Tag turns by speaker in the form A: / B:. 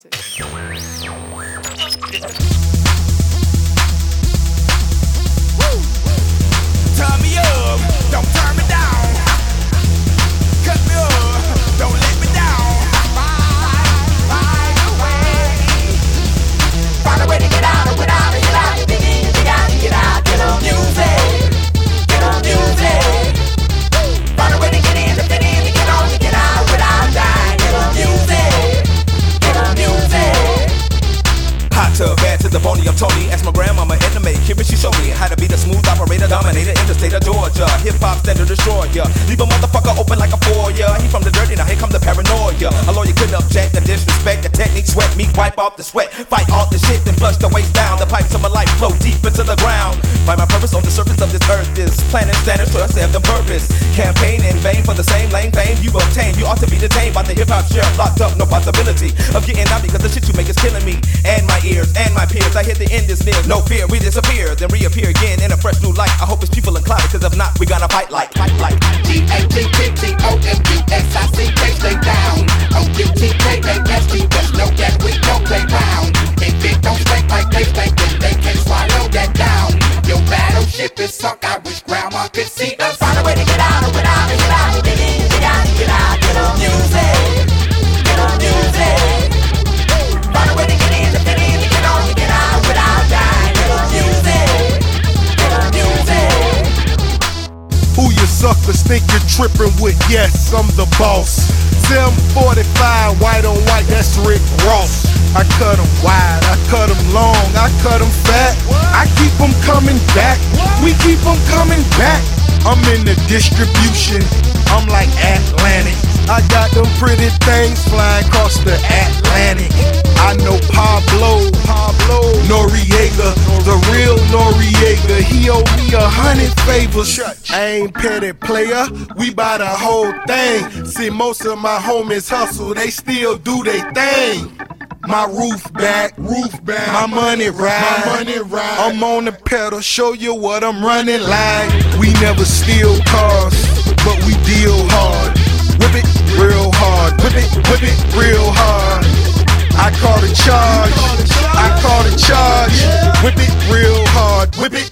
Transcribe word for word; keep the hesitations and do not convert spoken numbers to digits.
A: Turn me up, don't turn me down. Cut me up, don't let me down. Find a way, find a way to get out of, get out of, get out of, get in, get out, get out, get on music, get on music. Find a way to get in, to fit in, to get on, to get out without dying. Get on music, get on music. Hot tub, bad to the bony, I'm Tony. Ask my grandmama, anime, Kira, she showed me how to be the smooth operator, dominator in the state of Georgia. Hip-hop standard destroyer, leave a motherfucker open like a foyer. He from the dirty, now here come the paranoia. A lawyer couldn't object, the disrespect, the technique, sweat me, wipe off the sweat, fight off the shit, then flush the waist down. The pipes of my life flow deep into the ground. Find my purpose on the surface of this earth. This planet standard trust have the purpose. Campaign in vain for the same lame fame you obtain. You ought to be detained by the hip-hop sheriff, locked up, no possibility of getting out because the shit you make is killing me and my ears and my peers. I hit the end is near, no fear, we disappear, then reappear again in a fresh new light. I hope it's people inclined, cause if not, we gonna fight like, fight like G A T T T O M U S I C K, stay down. O U T K A S T, just know that we don't play round. If it don't stink like they stink, then they can't swallow that down. Your battleship is sunk, I wish grandma could see us. Find a way to get out of, get out of, get out, get in, get out, get out, get on music, get on music. Find a way to get in, to fit in, to get on, to get out without dying. Get on music, get on music.
B: Who you suckers think you're tripping with? Yes, I'm the boss. seven forty-five, white on white, that's Rick Ross. I cut them wide, I cut them long, I cut them fat. I keep them coming back, we keep them coming back. I'm in the distribution, I'm like Atlantic. I got them pretty things flying across the Atlantic. I know Pablo, Pablo Noriega, the real Noriega. He owe me a hundred favors. I ain't petty player, we buy the whole thing. See, most of my homies hustle, they still do they thing. My roof back, roof back, my money ride, my money ride. I'm on the pedal, show you what I'm running like. We never steal cars, but we deal hard. Whip it real hard, whip it, whip it real hard. I call the charge, I call the charge. Whip it real hard, whip it